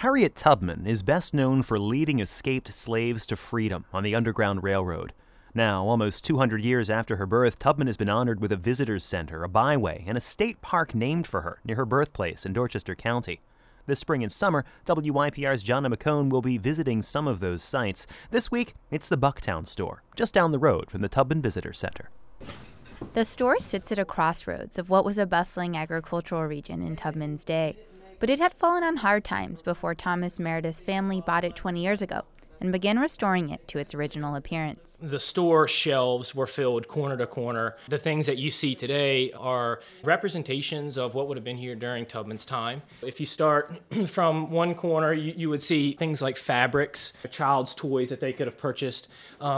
Harriet Tubman is best known for leading escaped slaves to freedom on the Underground Railroad. Now, almost 200 years after her birth, Tubman has been honored with a visitor's center, a byway, and a state park named for her near her birthplace in Dorchester County. This spring and summer, WYPR's Jonna McCone will be visiting some of those sites. This week, it's the Bucktown store, just down the road from the Tubman Visitor Center. The store sits at a crossroads of what was a bustling agricultural region in Tubman's day. But it had fallen on hard times before Thomas Meredith's family bought it 20 years ago and began restoring it to its original appearance. The store shelves were filled corner to corner. The things that you see today are representations of what would have been here during Tubman's time. If you start from one corner, you would see things like fabrics, child's toys that they could have purchased,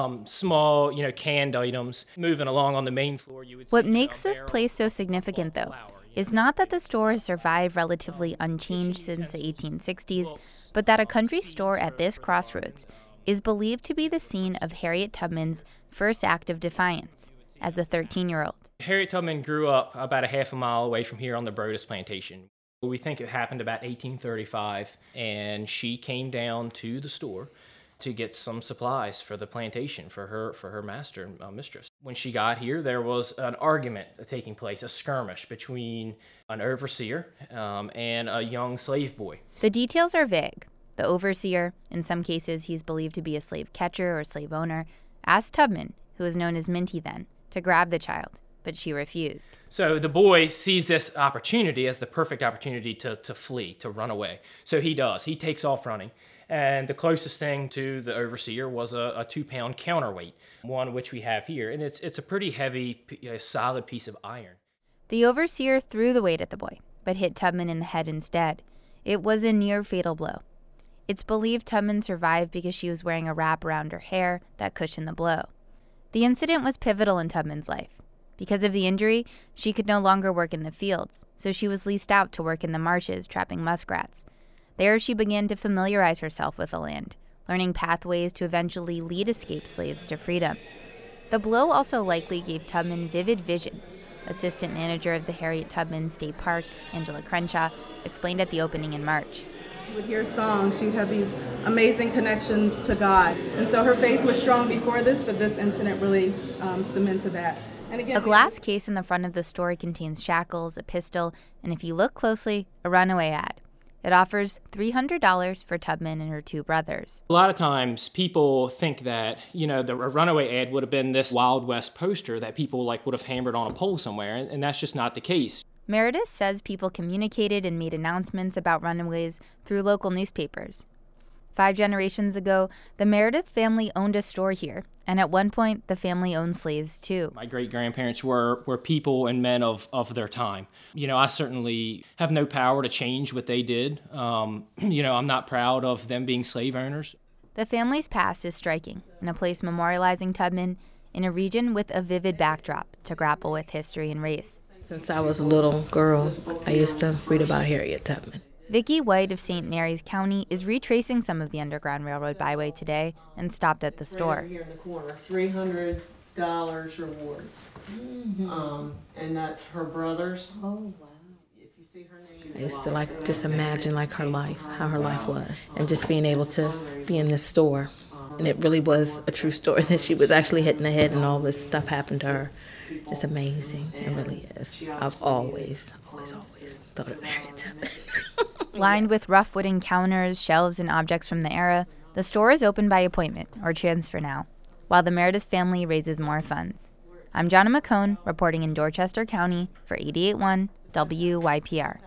small, canned items. Moving along on the main floor, you would see... What makes this place so significant, though, is not that the store has survived relatively unchanged since the 1860s, but that a country store at this crossroads is believed to be the scene of Harriet Tubman's first act of defiance as a 13-year-old. Harriet Tubman grew up about a half a mile away from here on the Brodus plantation. We think it happened about 1835, and she came down to the store to get some supplies for the plantation for her master and mistress. When she got here, there was an argument taking place, a skirmish between an overseer and a young slave boy. The details are vague. The overseer, in some cases he's believed to be a slave catcher or slave owner, asked Tubman, who was known as Minty then, to grab the child, but she refused. So the boy sees this opportunity as the perfect opportunity to flee, to run away. So he does. He takes off running. And the closest thing to the overseer was a 2-pound counterweight, one which we have here. And it's a pretty heavy, solid piece of iron. The overseer threw the weight at the boy, but hit Tubman in the head instead. It was a near-fatal blow. It's believed Tubman survived because she was wearing a wrap around her hair that cushioned the blow. The incident was pivotal in Tubman's life. Because of the injury, she could no longer work in the fields, so she was leased out to work in the marshes trapping muskrats. There she began to familiarize herself with the land, learning pathways to eventually lead escaped slaves to freedom. The blow also likely gave Tubman vivid visions. Assistant manager of the Harriet Tubman State Park, Angela Crenshaw, explained at the opening in March. She would hear songs. She'd have these amazing connections to God. And so her faith was strong before this, but this incident really cemented that. And again, a glass case in the front of the store contains shackles, a pistol, and if you look closely, a runaway ad. It offers $300 for Tubman and her 2 brothers. A lot of times people think that, the runaway ad would have been this Wild West poster that people would have hammered on a pole somewhere, and that's just not the case. Meredith says people communicated and made announcements about runaways through local newspapers. 5 generations ago, the Meredith family owned a store here, and at one point, the family owned slaves too. My great-grandparents were people and men of their time. I certainly have no power to change what they did. I'm not proud of them being slave owners. The family's past is striking, in a place memorializing Tubman in a region with a vivid backdrop to grapple with history and race. Since I was a little girl, I used to read about Harriet Tubman. Vicki White of St. Mary's County is retracing some of the Underground Railroad byway today and stopped at the store. Right here in the corner, $300 reward. Mm-hmm. And that's her brother's. Oh, wow. If you see her name, I used to just imagine her life, how her life was, and just being able to be in this store. And it really was a true story that she was actually hit in the head and all this stuff happened to her. It's amazing. It really is. I've always thought of Harriet Tubman. Lined with rough wooden counters, shelves, and objects from the era, the store is open by appointment, or transfer now, while the Meredith family raises more funds. I'm Jonna McCone, reporting in Dorchester County for 88.1 WYPR.